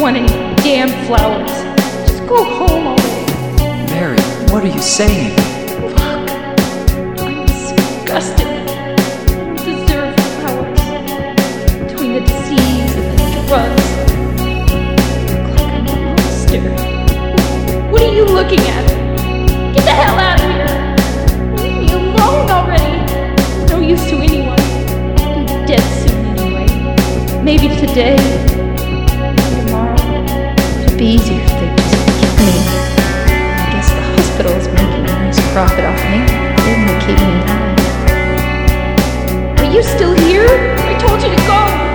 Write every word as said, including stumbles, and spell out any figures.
want any damn flowers. Just go home already. Mary, what are you saying? Fuck. I'm disgusted. I deserve flowers. Between the disease and the drugs. I look like I'm a monster. What are you looking at? Get the hell out of here. Leave me alone already. No use to anyone. I'll be dead soon anyway. Maybe today. Maybe tomorrow. It'd be easier if they just kept me. I guess the hospital is making a nice profit off me. Then they keep me in line. Are you still here? I told you to go.